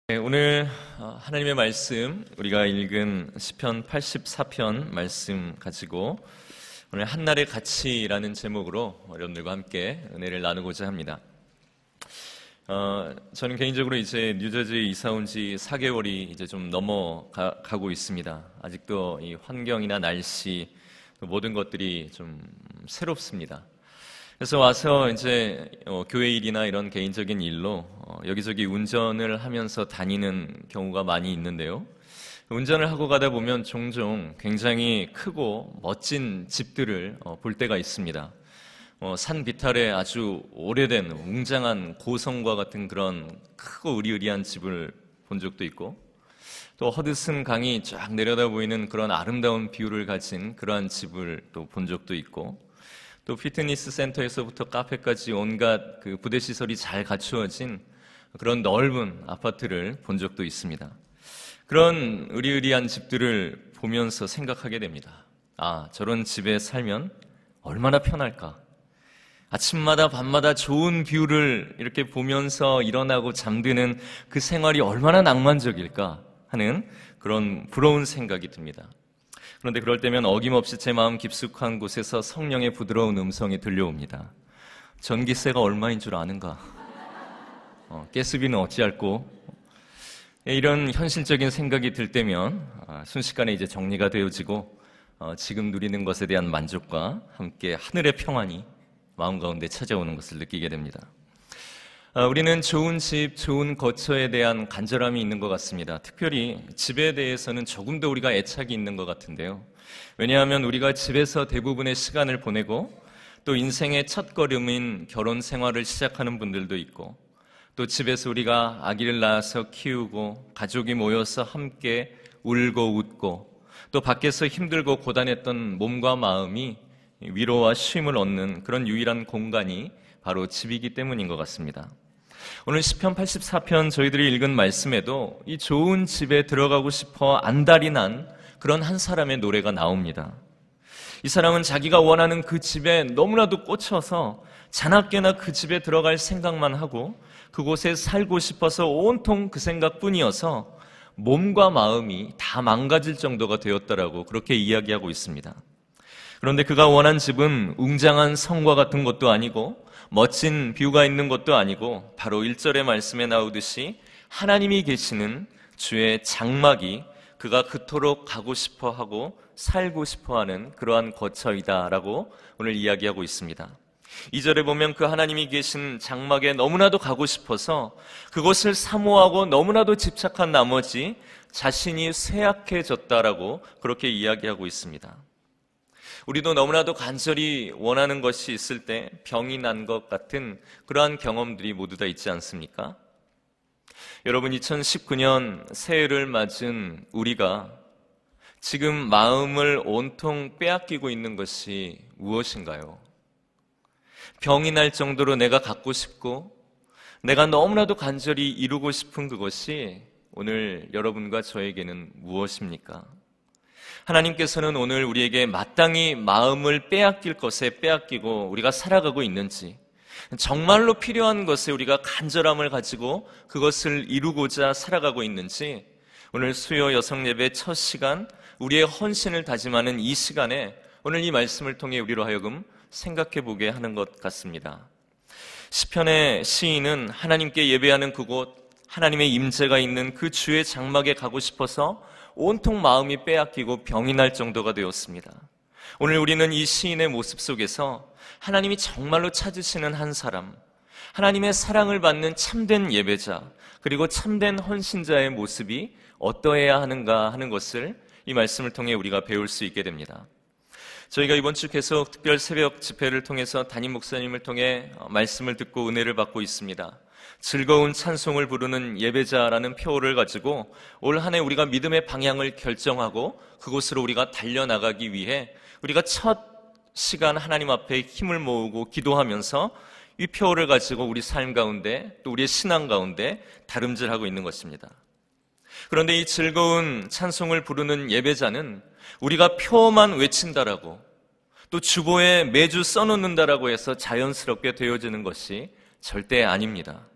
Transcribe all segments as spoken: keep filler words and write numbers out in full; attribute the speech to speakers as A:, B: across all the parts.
A: 네, 오늘 하나님의 말씀, 우리가 읽은 시편 팔십사 편 말씀 가지고 오늘 한날의 가치라는 제목으로 여러분들과 함께 은혜를 나누고자 합니다. 어, 저는 개인적으로 이제 뉴저지에 이사 온 지 사 개월이 이제 좀 넘어가고 있습니다. 아직도 이 환경이나 날씨, 모든 것들이 좀 새롭습니다. 그래서 와서 이제 어, 교회 일이나 이런 개인적인 일로 어, 여기저기 운전을 하면서 다니는 경우가 많이 있는데요. 운전을 하고 가다 보면 종종 굉장히 크고 멋진 집들을 어, 볼 때가 있습니다. 어, 산 비탈에 아주 오래된 웅장한 고성과 같은 그런 크고 으리으리한 집을 본 적도 있고, 또 허드슨 강이 쫙 내려다 보이는 그런 아름다운 뷰를 가진 그러한 집을 또 본 적도 있고, 또 피트니스 센터에서부터 카페까지 온갖 그 부대 시설이 잘 갖추어진 그런 넓은 아파트를 본 적도 있습니다. 그런 으리으리한 집들을 보면서 생각하게 됩니다. 아, 저런 집에 살면 얼마나 편할까? 아침마다 밤마다 좋은 뷰를 이렇게 보면서 일어나고 잠드는 그 생활이 얼마나 낭만적일까 하는 그런 부러운 생각이 듭니다. 그런데 그럴 때면 어김없이 제 마음 깊숙한 곳에서 성령의 부드러운 음성이 들려옵니다. 전기세가 얼마인 줄 아는가? 어, 가스비는 어찌할꼬? 이런 현실적인 생각이 들 때면 아, 순식간에 이제 정리가 되어지고 어, 지금 누리는 것에 대한 만족과 함께 하늘의 평안이 마음 가운데 찾아오는 것을 느끼게 됩니다. 아, 우리는 좋은 집, 좋은 거처에 대한 간절함이 있는 것 같습니다. 특별히 집에 대해서는 조금 더 우리가 애착이 있는 것 같은데요. 왜냐하면 우리가 집에서 대부분의 시간을 보내고 또 인생의 첫걸음인 결혼 생활을 시작하는 분들도 있고, 또 집에서 우리가 아기를 낳아서 키우고 가족이 모여서 함께 울고 웃고, 또 밖에서 힘들고 고단했던 몸과 마음이 위로와 쉼을 얻는 그런 유일한 공간이 바로 집이기 때문인 것 같습니다. 오늘 시편 팔십사 편 저희들이 읽은 말씀에도 이 좋은 집에 들어가고 싶어 안달이 난 그런 한 사람의 노래가 나옵니다. 이 사람은 자기가 원하는 그 집에 너무나도 꽂혀서 자나깨나 그 집에 들어갈 생각만 하고 그곳에 살고 싶어서 온통 그 생각뿐이어서 몸과 마음이 다 망가질 정도가 되었다라고 그렇게 이야기하고 있습니다. 그런데 그가 원한 집은 웅장한 성과 같은 것도 아니고 멋진 뷰가 있는 것도 아니고 바로 일 절의 말씀에 나오듯이 하나님이 계시는 주의 장막이 그가 그토록 가고 싶어하고 살고 싶어하는 그러한 거처이다라고 오늘 이야기하고 있습니다. 이 절에 보면 그 하나님이 계신 장막에 너무나도 가고 싶어서 그것을 사모하고 너무나도 집착한 나머지 자신이 쇠약해졌다라고 그렇게 이야기하고 있습니다. 우리도 너무나도 간절히 원하는 것이 있을 때 병이 난 것 같은 그러한 경험들이 모두 다 있지 않습니까? 여러분, 이천십구 년 새해를 맞은 우리가 지금 마음을 온통 빼앗기고 있는 것이 무엇인가요? 병이 날 정도로 내가 갖고 싶고 내가 너무나도 간절히 이루고 싶은 그것이 오늘 여러분과 저에게는 무엇입니까? 하나님께서는 오늘 우리에게 마땅히 마음을 빼앗길 것에 빼앗기고 우리가 살아가고 있는지, 정말로 필요한 것에 우리가 간절함을 가지고 그것을 이루고자 살아가고 있는지, 오늘 수요 여성 예배 첫 시간 우리의 헌신을 다짐하는 이 시간에 오늘 이 말씀을 통해 우리로 하여금 생각해 보게 하는 것 같습니다. 시편의 시인은 하나님께 예배하는 그곳, 하나님의 임재가 있는 그 주의 장막에 가고 싶어서 온통 마음이 빼앗기고 병이 날 정도가 되었습니다. 오늘 우리는 이 시인의 모습 속에서 하나님이 정말로 찾으시는 한 사람, 하나님의 사랑을 받는 참된 예배자, 그리고 참된 헌신자의 모습이 어떠해야 하는가 하는 것을 이 말씀을 통해 우리가 배울 수 있게 됩니다. 저희가 이번 주 계속 특별 새벽 집회를 통해서 담임 목사님을 통해 말씀을 듣고 은혜를 받고 있습니다. 즐거운 찬송을 부르는 예배자라는 표어를 가지고 올 한 해 우리가 믿음의 방향을 결정하고 그곳으로 우리가 달려나가기 위해 우리가 첫 시간 하나님 앞에 힘을 모으고 기도하면서 이 표어를 가지고 우리 삶 가운데 또 우리의 신앙 가운데 다름질하고 있는 것입니다. 그런데 이 즐거운 찬송을 부르는 예배자는 우리가 표어만 외친다라고 또 주보에 매주 써놓는다라고 해서 자연스럽게 되어지는 것이 절대 아닙니다.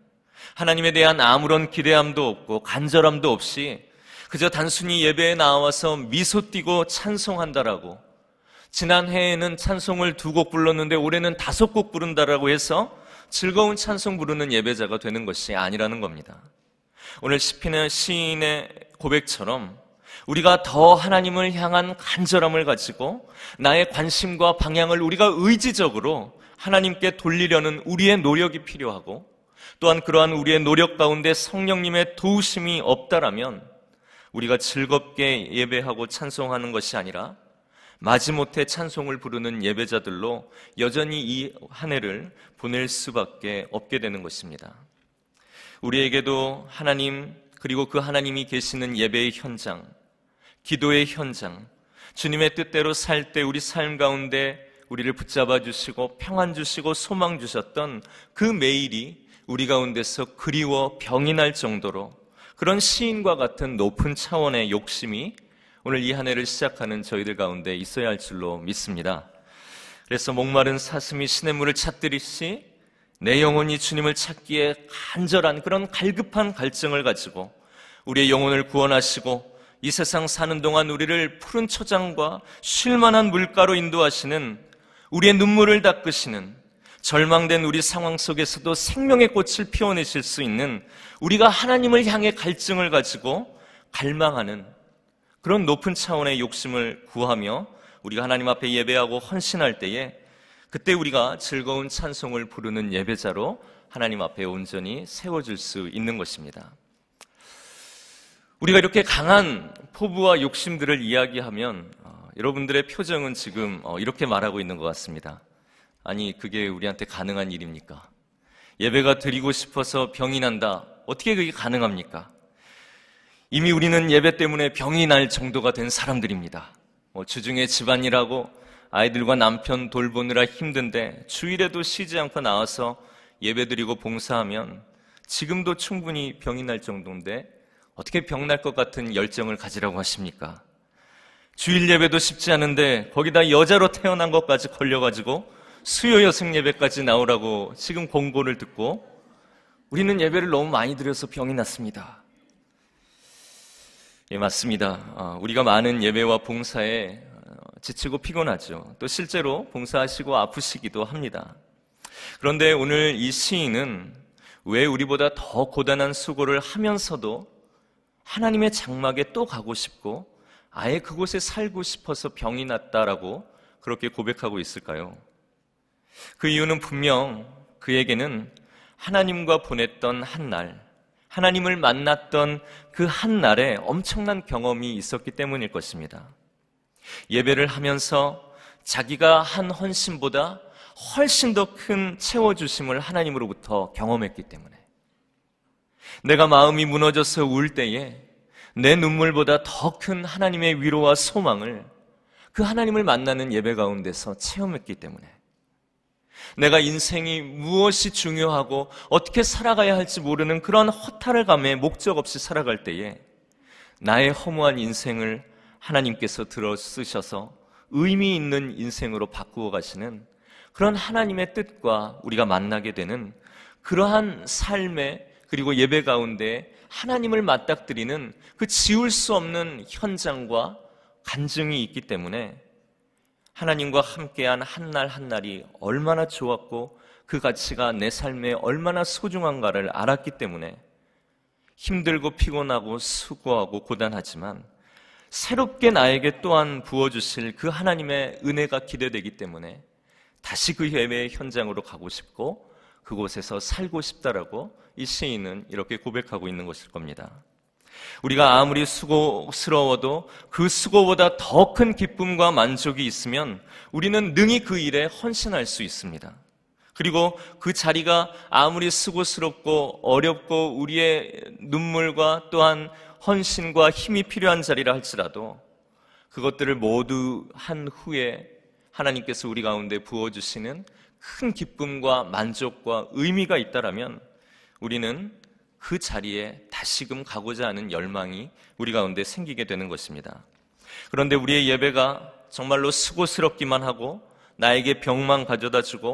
A: 하나님에 대한 아무런 기대함도 없고 간절함도 없이 그저 단순히 예배에 나와서 미소 띠고 찬송한다라고, 지난해에는 찬송을 두 곡 불렀는데 올해는 다섯 곡 부른다라고 해서 즐거운 찬송 부르는 예배자가 되는 것이 아니라는 겁니다. 오늘 시편의 시인의 고백처럼 우리가 더 하나님을 향한 간절함을 가지고 나의 관심과 방향을 우리가 의지적으로 하나님께 돌리려는 우리의 노력이 필요하고, 또한 그러한 우리의 노력 가운데 성령님의 도우심이 없다라면 우리가 즐겁게 예배하고 찬송하는 것이 아니라 마지못해 찬송을 부르는 예배자들로 여전히 이 한 해를 보낼 수밖에 없게 되는 것입니다. 우리에게도 하나님, 그리고 그 하나님이 계시는 예배의 현장, 기도의 현장, 주님의 뜻대로 살 때 우리 삶 가운데 우리를 붙잡아 주시고 평안 주시고 소망 주셨던 그 매일이 우리 가운데서 그리워 병이 날 정도로, 그런 시인과 같은 높은 차원의 욕심이 오늘 이 한 해를 시작하는 저희들 가운데 있어야 할 줄로 믿습니다. 그래서 목마른 사슴이 시냇물을 찾듯이 내 영혼이 주님을 찾기에 간절한 그런 갈급한 갈증을 가지고 우리의 영혼을 구원하시고 이 세상 사는 동안 우리를 푸른 초장과 쉴만한 물가로 인도하시는, 우리의 눈물을 닦으시는, 절망된 우리 상황 속에서도 생명의 꽃을 피워내실 수 있는, 우리가 하나님을 향해 갈증을 가지고 갈망하는 그런 높은 차원의 욕심을 구하며 우리가 하나님 앞에 예배하고 헌신할 때에, 그때 우리가 즐거운 찬송을 부르는 예배자로 하나님 앞에 온전히 세워질 수 있는 것입니다. 우리가 이렇게 강한 포부와 욕심들을 이야기하면 어, 여러분들의 표정은 지금 어, 이렇게 말하고 있는 것 같습니다. 아니, 그게 우리한테 가능한 일입니까? 예배가 드리고 싶어서 병이 난다. 어떻게 그게 가능합니까? 이미 우리는 예배 때문에 병이 날 정도가 된 사람들입니다. 뭐 주중에 집안일하고 아이들과 남편 돌보느라 힘든데 주일에도 쉬지 않고 나와서 예배드리고 봉사하면 지금도 충분히 병이 날 정도인데 어떻게 병날 것 같은 열정을 가지라고 하십니까? 주일 예배도 쉽지 않은데 거기다 여자로 태어난 것까지 걸려가지고 수요 여성 예배까지 나오라고 지금 공고를 듣고 우리는 예배를 너무 많이 드려서 병이 났습니다. 예, 맞습니다. 우리가 많은 예배와 봉사에 지치고 피곤하죠. 또 실제로 봉사하시고 아프시기도 합니다. 그런데 오늘 이 시인은 왜 우리보다 더 고단한 수고를 하면서도 하나님의 장막에 또 가고 싶고 아예 그곳에 살고 싶어서 병이 났다라고 그렇게 고백하고 있을까요? 그 이유는 분명 그에게는 하나님과 보냈던 한 날, 하나님을 만났던 그 한 날에 엄청난 경험이 있었기 때문일 것입니다. 예배를 하면서 자기가 한 헌신보다 훨씬 더 큰 채워주심을 하나님으로부터 경험했기 때문에, 내가 마음이 무너져서 울 때에 내 눈물보다 더 큰 하나님의 위로와 소망을 그 하나님을 만나는 예배 가운데서 체험했기 때문에, 내가 인생이 무엇이 중요하고 어떻게 살아가야 할지 모르는 그런 허탈을 감에 목적 없이 살아갈 때에 나의 허무한 인생을 하나님께서 들어 쓰셔서 의미 있는 인생으로 바꾸어 가시는 그런 하나님의 뜻과 우리가 만나게 되는 그러한 삶의, 그리고 예배 가운데 하나님을 맞닥뜨리는 그 지울 수 없는 현장과 간증이 있기 때문에 하나님과 함께한 한 날 한 날이 얼마나 좋았고 그 가치가 내 삶에 얼마나 소중한가를 알았기 때문에 힘들고 피곤하고 수고하고 고단하지만 새롭게 나에게 또한 부어주실 그 하나님의 은혜가 기대되기 때문에 다시 그 예배의 현장으로 가고 싶고 그곳에서 살고 싶다라고 이 시인은 이렇게 고백하고 있는 것일 겁니다. 우리가 아무리 수고스러워도 그 수고보다 더 큰 기쁨과 만족이 있으면 우리는 능히 그 일에 헌신할 수 있습니다. 그리고 그 자리가 아무리 수고스럽고 어렵고 우리의 눈물과 또한 헌신과 힘이 필요한 자리라 할지라도 그것들을 모두 한 후에 하나님께서 우리 가운데 부어주시는 큰 기쁨과 만족과 의미가 있다라면 우리는 그 자리에 다시금 가고자 하는 열망이 우리 가운데 생기게 되는 것입니다. 그런데 우리의 예배가 정말로 수고스럽기만 하고 나에게 병만 가져다 주고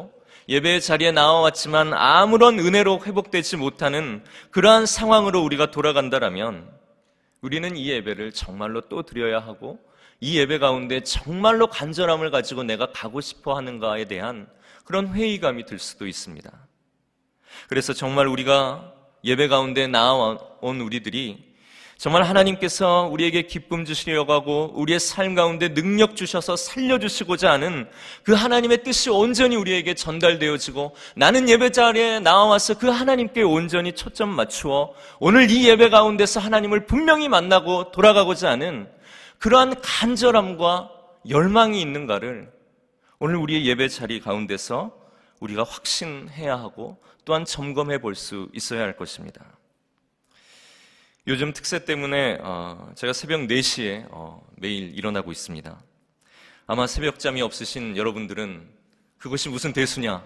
A: 예배의 자리에 나와왔지만 아무런 은혜로 회복되지 못하는 그러한 상황으로 우리가 돌아간다라면 우리는 이 예배를 정말로 또 드려야 하고 이 예배 가운데 정말로 간절함을 가지고 내가 가고 싶어 하는가에 대한 그런 회의감이 들 수도 있습니다. 그래서 정말 우리가 예배 가운데 나아온 우리들이 정말 하나님께서 우리에게 기쁨 주시려고 하고 우리의 삶 가운데 능력 주셔서 살려주시고자 하는 그 하나님의 뜻이 온전히 우리에게 전달되어지고 나는 예배 자리에 나와서 그 하나님께 온전히 초점 맞추어 오늘 이 예배 가운데서 하나님을 분명히 만나고 돌아가고자 하는 그러한 간절함과 열망이 있는가를 오늘 우리의 예배 자리 가운데서 우리가 확신해야 하고 또한 점검해 볼 수 있어야 할 것입니다. 요즘 특세 때문에 제가 새벽 네 시에 매일 일어나고 있습니다. 아마 새벽잠이 없으신 여러분들은 그것이 무슨 대수냐,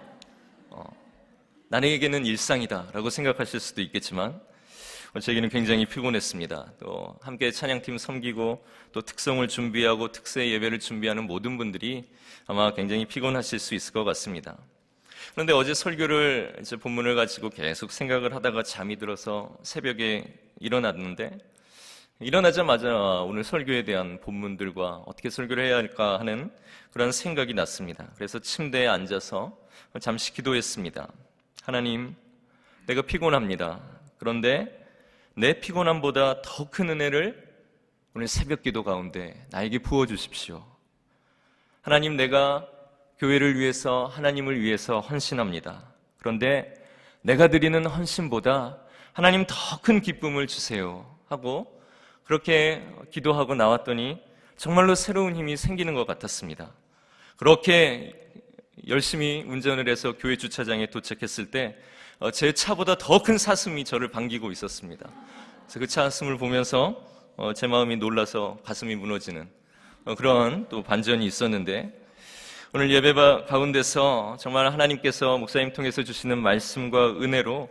A: 나에게는 일상이다 라고 생각하실 수도 있겠지만 제게는 굉장히 피곤했습니다. 또 함께 찬양팀 섬기고 또 특성을 준비하고 특세 예배를 준비하는 모든 분들이 아마 굉장히 피곤하실 수 있을 것 같습니다. 그런데 어제 설교를 이제 본문을 가지고 계속 생각을 하다가 잠이 들어서 새벽에 일어났는데 일어나자마자 오늘 설교에 대한 본문들과 어떻게 설교를 해야 할까 하는 그런 생각이 났습니다. 그래서 침대에 앉아서 잠시 기도했습니다. 하나님, 내가 피곤합니다. 그런데 내 피곤함보다 더 큰 은혜를 오늘 새벽 기도 가운데 나에게 부어주십시오. 하나님, 내가 교회를 위해서 하나님을 위해서 헌신합니다. 그런데 내가 드리는 헌신보다 하나님 더 큰 기쁨을 주세요 하고 그렇게 기도하고 나왔더니 정말로 새로운 힘이 생기는 것 같았습니다. 그렇게 열심히 운전을 해서 교회 주차장에 도착했을 때 제 차보다 더 큰 사슴이 저를 반기고 있었습니다. 그래서 그 사슴을 보면서 제 마음이 놀라서 가슴이 무너지는 그런 또 반전이 있었는데 오늘 예배 가운데서 정말 하나님께서 목사님 통해서 주시는 말씀과 은혜로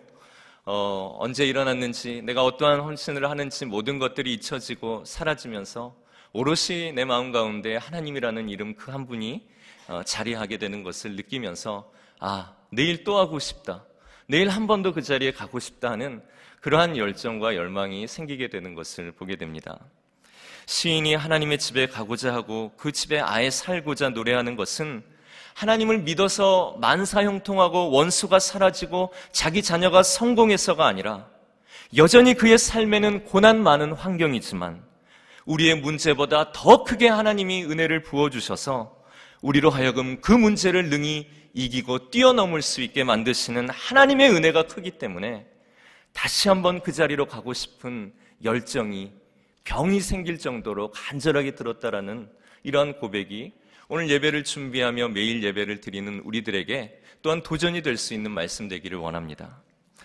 A: 어, 언제 일어났는지 내가 어떠한 헌신을 하는지 모든 것들이 잊혀지고 사라지면서 오롯이 내 마음 가운데 하나님이라는 이름 그 한 분이 어, 자리하게 되는 것을 느끼면서 아, 내일 또 하고 싶다, 내일 한 번 더 그 자리에 가고 싶다 하는 그러한 열정과 열망이 생기게 되는 것을 보게 됩니다. 시인이 하나님의 집에 가고자 하고 그 집에 아예 살고자 노래하는 것은 하나님을 믿어서 만사형통하고 원수가 사라지고 자기 자녀가 성공해서가 아니라 여전히 그의 삶에는 고난 많은 환경이지만 우리의 문제보다 더 크게 하나님이 은혜를 부어주셔서 우리로 하여금 그 문제를 능히 이기고 뛰어넘을 수 있게 만드시는 하나님의 은혜가 크기 때문에 다시 한번 그 자리로 가고 싶은 열정이 병이 생길 정도로 간절하게 들었다라는 이러한 고백이 오늘 예배를 준비하며 매일 예배를 드리는 우리들에게 또한 도전이 될 수 있는 말씀 되기를 원합니다.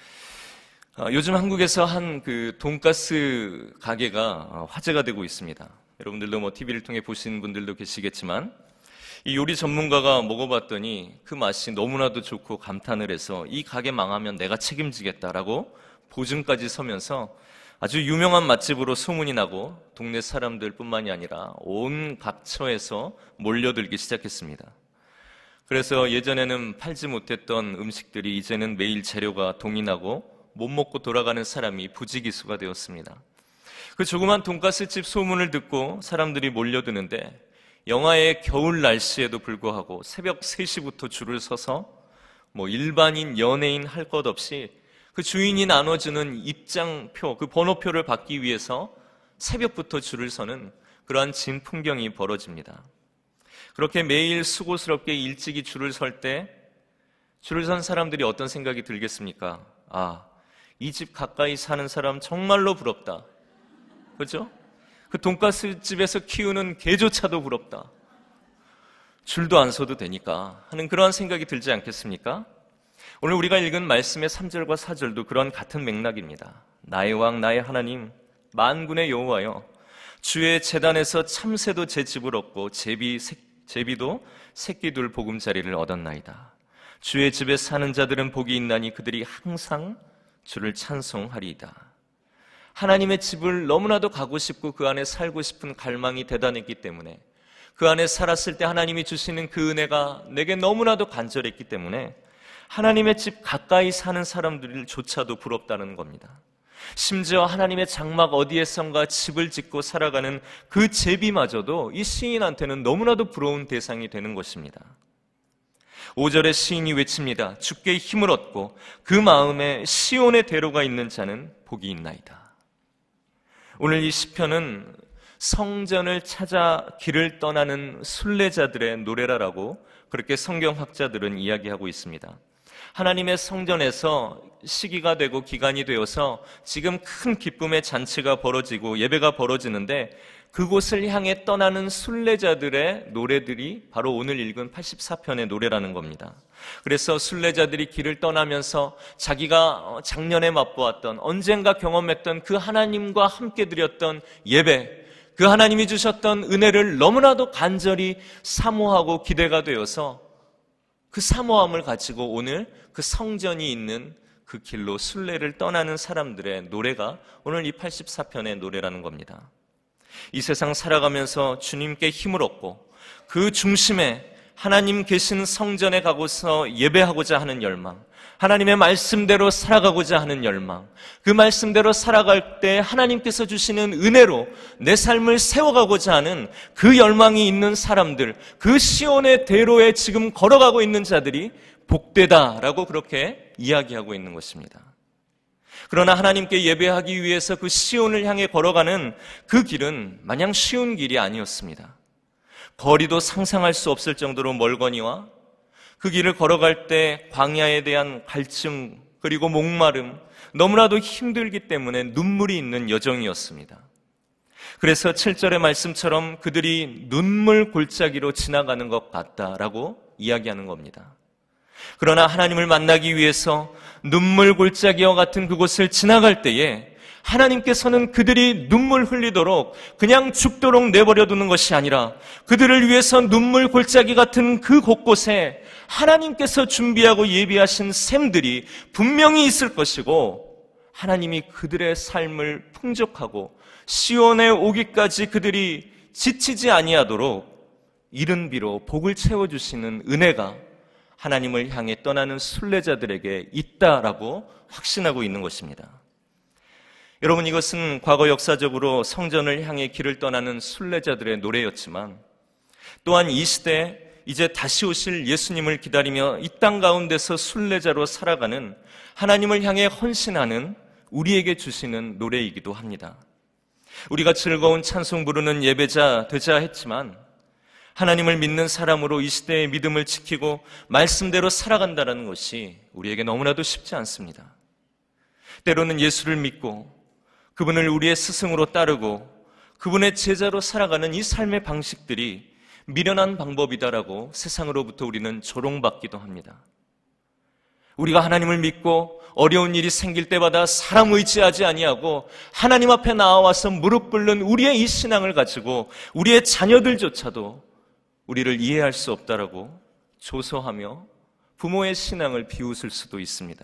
A: 요즘 한국에서 한 그 돈가스 가게가 화제가 되고 있습니다. 여러분들도 뭐 티비를 통해 보시는 분들도 계시겠지만 이 요리 전문가가 먹어봤더니 그 맛이 너무나도 좋고 감탄을 해서 이 가게 망하면 내가 책임지겠다라고 보증까지 서면서 아주 유명한 맛집으로 소문이 나고 동네 사람들 뿐만이 아니라 온 각처에서 몰려들기 시작했습니다. 그래서 예전에는 팔지 못했던 음식들이 이제는 매일 재료가 동인하고 못 먹고 돌아가는 사람이 부지기수가 되었습니다. 그 조그만 돈가스집 소문을 듣고 사람들이 몰려드는데 영하의 겨울 날씨에도 불구하고 새벽 세 시부터 줄을 서서 뭐 일반인, 연예인 할 것 없이 그 주인이 나눠주는 입장표, 그 번호표를 받기 위해서 새벽부터 줄을 서는 그러한 진 풍경이 벌어집니다. 그렇게 매일 수고스럽게 일찍이 줄을 설 때 줄을 선 사람들이 어떤 생각이 들겠습니까? 아, 이 집 가까이 사는 사람 정말로 부럽다. 그렇죠? 그 돈가스 집에서 키우는 개조차도 부럽다. 줄도 안 서도 되니까 하는 그러한 생각이 들지 않겠습니까? 오늘 우리가 읽은 말씀의 삼 절과 사 절도 그런 같은 맥락입니다. 나의 왕 나의 하나님 만군의 여호와여, 주의 제단에서 참새도 제 집을 얻고 제비, 새, 제비도 새끼 둘 보금자리를 얻었나이다. 주의 집에 사는 자들은 복이 있나니 그들이 항상 주를 찬송하리이다. 하나님의 집을 너무나도 가고 싶고 그 안에 살고 싶은 갈망이 대단했기 때문에, 그 안에 살았을 때 하나님이 주시는 그 은혜가 내게 너무나도 간절했기 때문에 하나님의 집 가까이 사는 사람들조차도 부럽다는 겁니다. 심지어 하나님의 장막 어디에선가 집을 짓고 살아가는 그 제비마저도 이 시인한테는 너무나도 부러운 대상이 되는 것입니다. 오 절에 시인이 외칩니다. 주께 힘을 얻고 그 마음에 시온의 대로가 있는 자는 복이 있나이다. 오늘 이 시편은 성전을 찾아 길을 떠나는 순례자들의 노래라라고 그렇게 성경학자들은 이야기하고 있습니다. 하나님의 성전에서 시기가 되고 기간이 되어서 지금 큰 기쁨의 잔치가 벌어지고 예배가 벌어지는데 그곳을 향해 떠나는 순례자들의 노래들이 바로 오늘 읽은 팔십사 편의 노래라는 겁니다. 그래서 순례자들이 길을 떠나면서 자기가 작년에 맛보았던 언젠가 경험했던 그 하나님과 함께 드렸던 예배, 그 하나님이 주셨던 은혜를 너무나도 간절히 사모하고 기대가 되어서 그 사모함을 가지고 오늘 그 성전이 있는 그 길로 순례를 떠나는 사람들의 노래가 오늘 이 팔십사 편의 노래라는 겁니다. 이 세상 살아가면서 주님께 힘을 얻고 그 중심에 하나님 계신 성전에 가고서 예배하고자 하는 열망, 하나님의 말씀대로 살아가고자 하는 열망, 그 말씀대로 살아갈 때 하나님께서 주시는 은혜로 내 삶을 세워가고자 하는 그 열망이 있는 사람들, 그 시온의 대로에 지금 걸어가고 있는 자들이 복되다라고 그렇게 이야기하고 있는 것입니다. 그러나 하나님께 예배하기 위해서 그 시온을 향해 걸어가는 그 길은 마냥 쉬운 길이 아니었습니다. 거리도 상상할 수 없을 정도로 멀거니와 그 길을 걸어갈 때 광야에 대한 갈증 그리고 목마름, 너무나도 힘들기 때문에 눈물이 있는 여정이었습니다. 그래서 칠 절의 말씀처럼 그들이 눈물 골짜기로 지나가는 것 같다라고 이야기하는 겁니다. 그러나 하나님을 만나기 위해서 눈물 골짜기와 같은 그곳을 지나갈 때에 하나님께서는 그들이 눈물 흘리도록 그냥 죽도록 내버려 두는 것이 아니라 그들을 위해서 눈물 골짜기 같은 그 곳곳에 하나님께서 준비하고 예비하신 샘들이 분명히 있을 것이고 하나님이 그들의 삶을 풍족하고 시온에 오기까지 그들이 지치지 아니하도록 이른 비로 복을 채워주시는 은혜가 하나님을 향해 떠나는 순례자들에게 있다라고 확신하고 있는 것입니다. 여러분, 이것은 과거 역사적으로 성전을 향해 길을 떠나는 순례자들의 노래였지만 또한 이 시대에 이제 다시 오실 예수님을 기다리며 이 땅 가운데서 순례자로 살아가는 하나님을 향해 헌신하는 우리에게 주시는 노래이기도 합니다. 우리가 즐거운 찬송 부르는 예배자 되자 했지만 하나님을 믿는 사람으로 이 시대의 믿음을 지키고 말씀대로 살아간다는 것이 우리에게 너무나도 쉽지 않습니다. 때로는 예수를 믿고 그분을 우리의 스승으로 따르고 그분의 제자로 살아가는 이 삶의 방식들이 미련한 방법이다라고 세상으로부터 우리는 조롱받기도 합니다. 우리가 하나님을 믿고 어려운 일이 생길 때마다 사람 의지하지 아니하고 하나님 앞에 나와서 무릎 꿇는 우리의 이 신앙을 가지고 우리의 자녀들조차도 우리를 이해할 수 없다라고 조소하며 부모의 신앙을 비웃을 수도 있습니다.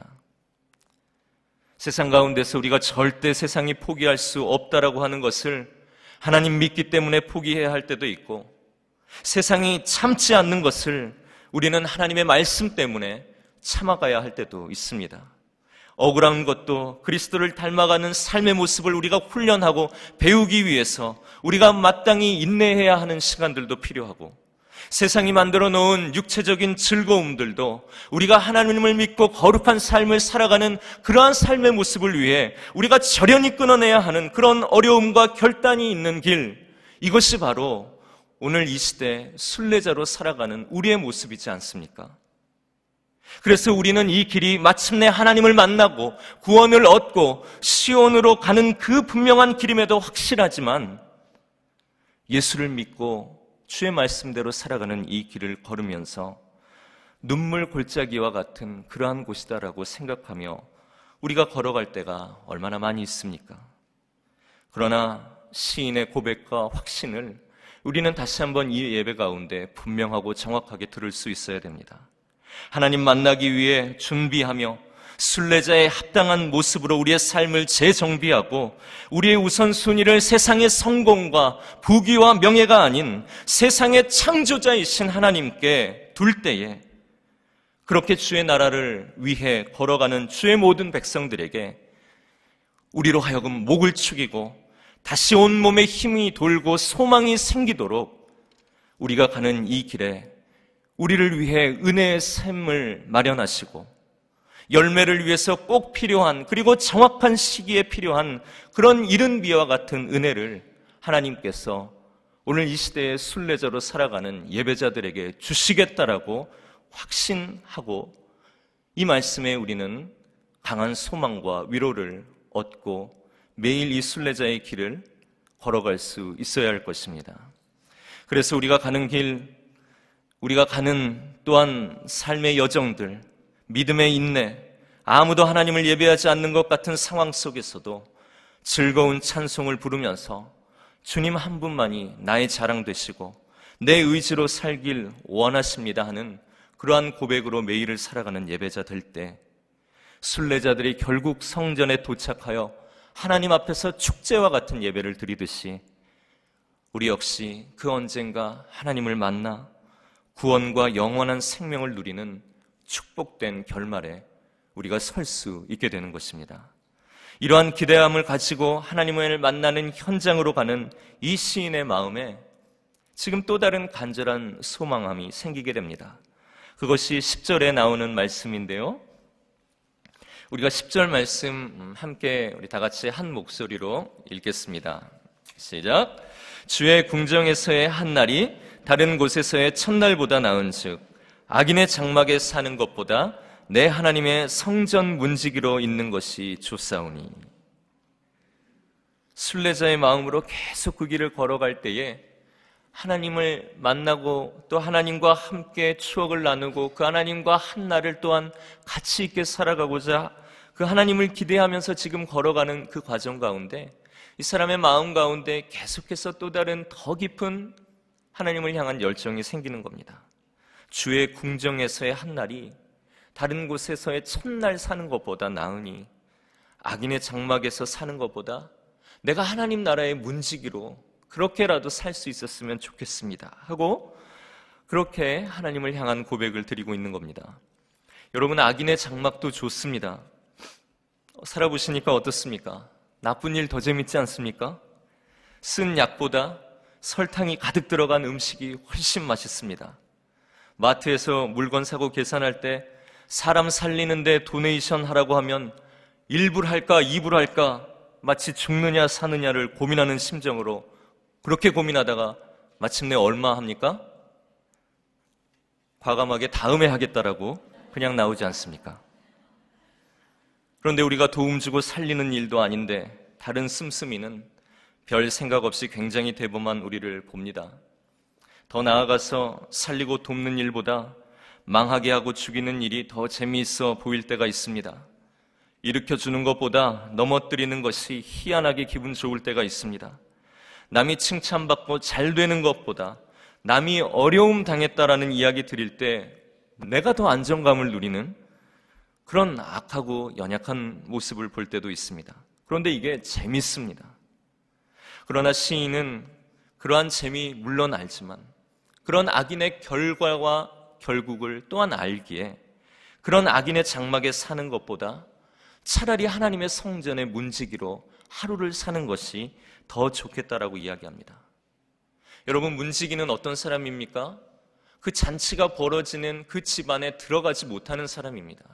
A: 세상 가운데서 우리가 절대 세상이 포기할 수 없다라고 하는 것을 하나님 믿기 때문에 포기해야 할 때도 있고 세상이 참지 않는 것을 우리는 하나님의 말씀 때문에 참아가야 할 때도 있습니다. 억울한 것도 그리스도를 닮아가는 삶의 모습을 우리가 훈련하고 배우기 위해서 우리가 마땅히 인내해야 하는 시간들도 필요하고 세상이 만들어 놓은 육체적인 즐거움들도 우리가 하나님을 믿고 거룩한 삶을 살아가는 그러한 삶의 모습을 위해 우리가 절연히 끊어내야 하는 그런 어려움과 결단이 있는 길, 이것이 바로 오늘 이 시대 순례자로 살아가는 우리의 모습이지 않습니까? 그래서 우리는 이 길이 마침내 하나님을 만나고 구원을 얻고 시온으로 가는 그 분명한 길임에도 확실하지만 예수를 믿고 주의 말씀대로 살아가는 이 길을 걸으면서 눈물 골짜기와 같은 그러한 곳이다라고 생각하며 우리가 걸어갈 때가 얼마나 많이 있습니까? 그러나 시인의 고백과 확신을 우리는 다시 한번 이 예배 가운데 분명하고 정확하게 들을 수 있어야 됩니다. 하나님 만나기 위해 준비하며 순례자의 합당한 모습으로 우리의 삶을 재정비하고 우리의 우선순위를 세상의 성공과 부귀와 명예가 아닌 세상의 창조자이신 하나님께 둘 때에 그렇게 주의 나라를 위해 걸어가는 주의 모든 백성들에게 우리로 하여금 목을 축이고 다시 온몸에 힘이 돌고 소망이 생기도록 우리가 가는 이 길에 우리를 위해 은혜의 샘을 마련하시고 열매를 위해서 꼭 필요한, 그리고 정확한 시기에 필요한 그런 이른 비와 같은 은혜를 하나님께서 오늘 이 시대의 순례자로 살아가는 예배자들에게 주시겠다라고 확신하고 이 말씀에 우리는 강한 소망과 위로를 얻고 매일 이 순례자의 길을 걸어갈 수 있어야 할 것입니다. 그래서 우리가 가는 길, 우리가 가는 또한 삶의 여정들, 믿음의 인내, 아무도 하나님을 예배하지 않는 것 같은 상황 속에서도 즐거운 찬송을 부르면서 주님 한 분만이 나의 자랑 되시고 내 의지로 살길 원하십니다 하는 그러한 고백으로 매일을 살아가는 예배자 될 때 순례자들이 결국 성전에 도착하여 하나님 앞에서 축제와 같은 예배를 드리듯이 우리 역시 그 언젠가 하나님을 만나 구원과 영원한 생명을 누리는 축복된 결말에 우리가 설 수 있게 되는 것입니다. 이러한 기대함을 가지고 하나님을 만나는 현장으로 가는 이 시인의 마음에 지금 또 다른 간절한 소망함이 생기게 됩니다. 그것이 십 절에 나오는 말씀인데요. 우리가 십 절 말씀 함께 우리 다 같이 한 목소리로 읽겠습니다. 시작. 주의 궁정에서의 한 날이 다른 곳에서의 첫날보다 나은즉 악인의 장막에 사는 것보다 내 하나님의 성전 문지기로 있는 것이 좋사오니. 순례자의 마음으로 계속 그 길을 걸어갈 때에 하나님을 만나고 또 하나님과 함께 추억을 나누고 그 하나님과 한 날을 또한 같이 있게 살아가고자 그 하나님을 기대하면서 지금 걸어가는 그 과정 가운데 이 사람의 마음 가운데 계속해서 또 다른 더 깊은 하나님을 향한 열정이 생기는 겁니다. 주의 궁정에서의 한 날이 다른 곳에서의 첫날 사는 것보다 나으니 악인의 장막에서 사는 것보다 내가 하나님 나라의 문지기로 그렇게라도 살 수 있었으면 좋겠습니다 하고 그렇게 하나님을 향한 고백을 드리고 있는 겁니다. 여러분, 악인의 장막도 좋습니다. 살아보시니까 어떻습니까? 나쁜 일 더 재밌지 않습니까? 쓴 약보다 설탕이 가득 들어간 음식이 훨씬 맛있습니다. 마트에서 물건 사고 계산할 때 사람 살리는데 도네이션 하라고 하면 일 불 할까 이 불 할까 마치 죽느냐 사느냐를 고민하는 심정으로 그렇게 고민하다가 마침내 얼마 합니까? 과감하게 다음에 하겠다라고 그냥 나오지 않습니까? 그런데 우리가 도움 주고 살리는 일도 아닌데 다른 씀씀이는 별 생각 없이 굉장히 대범한 우리를 봅니다. 더 나아가서 살리고 돕는 일보다 망하게 하고 죽이는 일이 더 재미있어 보일 때가 있습니다. 일으켜주는 것보다 넘어뜨리는 것이 희한하게 기분 좋을 때가 있습니다. 남이 칭찬받고 잘 되는 것보다 남이 어려움 당했다라는 이야기 드릴 때 내가 더 안정감을 누리는 그런 악하고 연약한 모습을 볼 때도 있습니다. 그런데 이게 재밌습니다. 그러나 시인은 그러한 재미 물론 알지만 그런 악인의 결과와 결국을 또한 알기에 그런 악인의 장막에 사는 것보다 차라리 하나님의 성전의 문지기로 하루를 사는 것이 더 좋겠다라고 이야기합니다. 여러분, 문지기는 어떤 사람입니까? 그 잔치가 벌어지는 그 집안에 들어가지 못하는 사람입니다.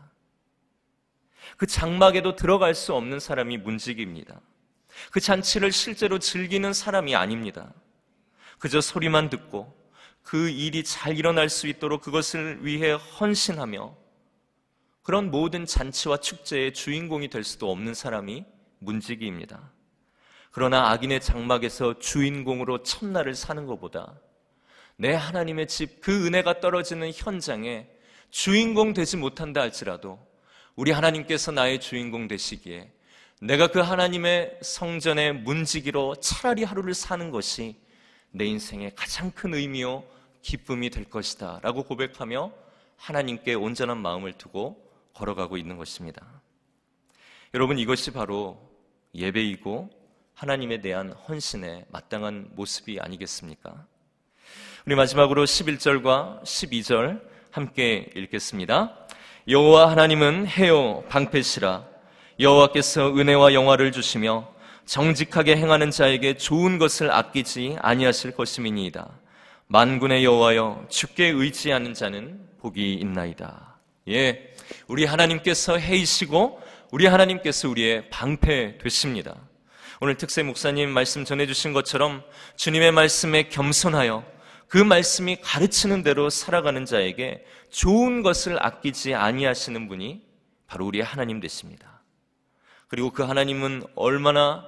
A: 그 장막에도 들어갈 수 없는 사람이 문지기입니다. 그 잔치를 실제로 즐기는 사람이 아닙니다. 그저 소리만 듣고 그 일이 잘 일어날 수 있도록 그것을 위해 헌신하며 그런 모든 잔치와 축제의 주인공이 될 수도 없는 사람이 문지기입니다. 그러나 악인의 장막에서 주인공으로 첫날을 사는 것보다 내 하나님의 집 그 은혜가 떨어지는 현장에 주인공 되지 못한다 할지라도 우리 하나님께서 나의 주인공 되시기에 내가 그 하나님의 성전의 문지기로 차라리 하루를 사는 것이 내 인생의 가장 큰 의미요 기쁨이 될 것이다 라고 고백하며 하나님께 온전한 마음을 두고 걸어가고 있는 것입니다. 여러분, 이것이 바로 예배이고 하나님에 대한 헌신에 마땅한 모습이 아니겠습니까? 우리 마지막으로 십일 절과 십이 절 함께 읽겠습니다. 여호와 하나님은 해요 방패시라. 여호와께서 은혜와 영화를 주시며 정직하게 행하는 자에게 좋은 것을 아끼지 아니하실 것임이니이다. 만군의 여호와여, 주께 의지하는 자는 복이 있나이다. 예, 우리 하나님께서 해이시고 우리 하나님께서 우리의 방패 되십니다. 오늘 특세 목사님 말씀 전해주신 것처럼 주님의 말씀에 겸손하여 그 말씀이 가르치는 대로 살아가는 자에게 좋은 것을 아끼지 아니하시는 분이 바로 우리 하나님 되십니다. 그리고 그 하나님은 얼마나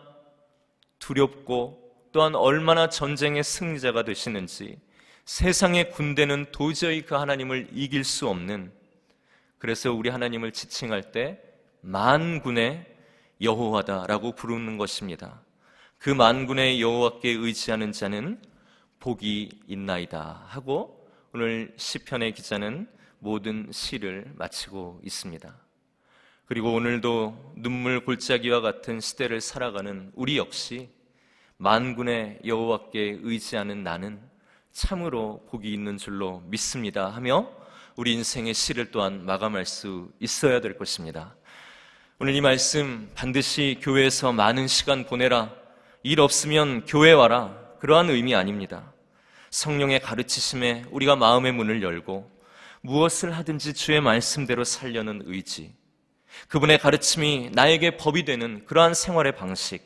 A: 두렵고 또한 얼마나 전쟁의 승리자가 되시는지, 세상의 군대는 도저히 그 하나님을 이길 수 없는, 그래서 우리 하나님을 지칭할 때 만군의 여호와다라고 부르는 것입니다. 그 만군의 여호와께 의지하는 자는 복이 있나이다 하고 오늘 시편의 기자는 모든 시를 마치고 있습니다. 그리고 오늘도 눈물 골짜기와 같은 시대를 살아가는 우리 역시 만군의 여호와께 의지하는 나는 참으로 복이 있는 줄로 믿습니다 하며 우리 인생의 시를 또한 마감할 수 있어야 될 것입니다. 오늘 이 말씀 반드시 교회에서 많은 시간 보내라, 일 없으면 교회 와라, 그러한 의미 아닙니다. 성령의 가르치심에 우리가 마음의 문을 열고 무엇을 하든지 주의 말씀대로 살려는 의지, 그분의 가르침이 나에게 법이 되는 그러한 생활의 방식,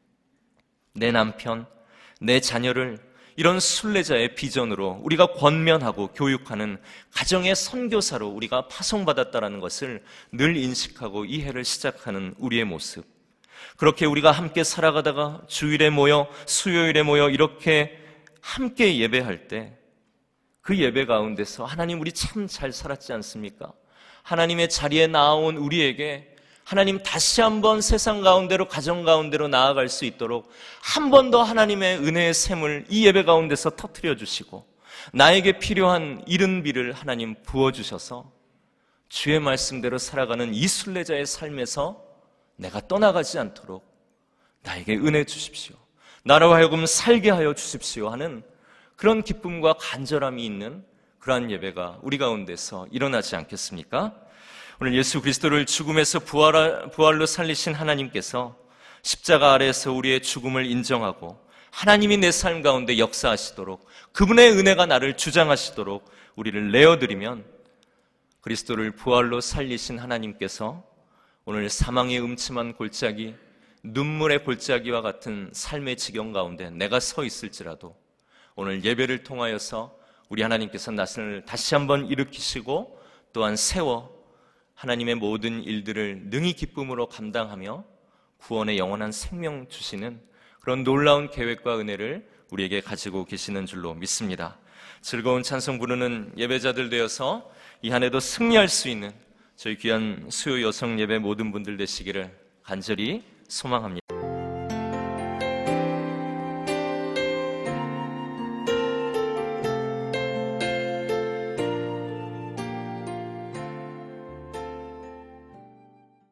A: 내 남편, 내 자녀를 이런 순례자의 비전으로 우리가 권면하고 교육하는 가정의 선교사로 우리가 파송받았다는 것을 늘 인식하고 이해를 시작하는 우리의 모습, 그렇게 우리가 함께 살아가다가 주일에 모여 수요일에 모여 이렇게 함께 예배할 때 그 예배 가운데서 하나님 우리 참 잘 살았지 않습니까? 하나님의 자리에 나온 우리에게 하나님 다시 한번 세상 가운데로, 가정 가운데로 나아갈 수 있도록 한 번 더 하나님의 은혜의 샘을 이 예배 가운데서 터뜨려 주시고 나에게 필요한 이른 비를 하나님 부어주셔서 주의 말씀대로 살아가는 이 순례자의 삶에서 내가 떠나가지 않도록 나에게 은혜 주십시오, 나로 하여금 살게 하여 주십시오 하는 그런 기쁨과 간절함이 있는 그러한 예배가 우리 가운데서 일어나지 않겠습니까? 오늘 예수 그리스도를 죽음에서 부활, 부활로 살리신 하나님께서 십자가 아래에서 우리의 죽음을 인정하고 하나님이 내 삶 가운데 역사하시도록, 그분의 은혜가 나를 주장하시도록 우리를 내어드리면, 그리스도를 부활로 살리신 하나님께서 오늘 사망의 음침한 골짜기, 눈물의 골짜기와 같은 삶의 지경 가운데 내가 서 있을지라도 오늘 예배를 통하여서 우리 하나님께서 나를 다시 한번 일으키시고 또한 세워 하나님의 모든 일들을 능히 기쁨으로 감당하며 구원의 영원한 생명 주시는 그런 놀라운 계획과 은혜를 우리에게 가지고 계시는 줄로 믿습니다. 즐거운 찬송 부르는 예배자들 되어서 이 한 해도 승리할 수 있는 저희 귀한 수요 여성 예배 모든 분들 되시기를 간절히 소망합니다.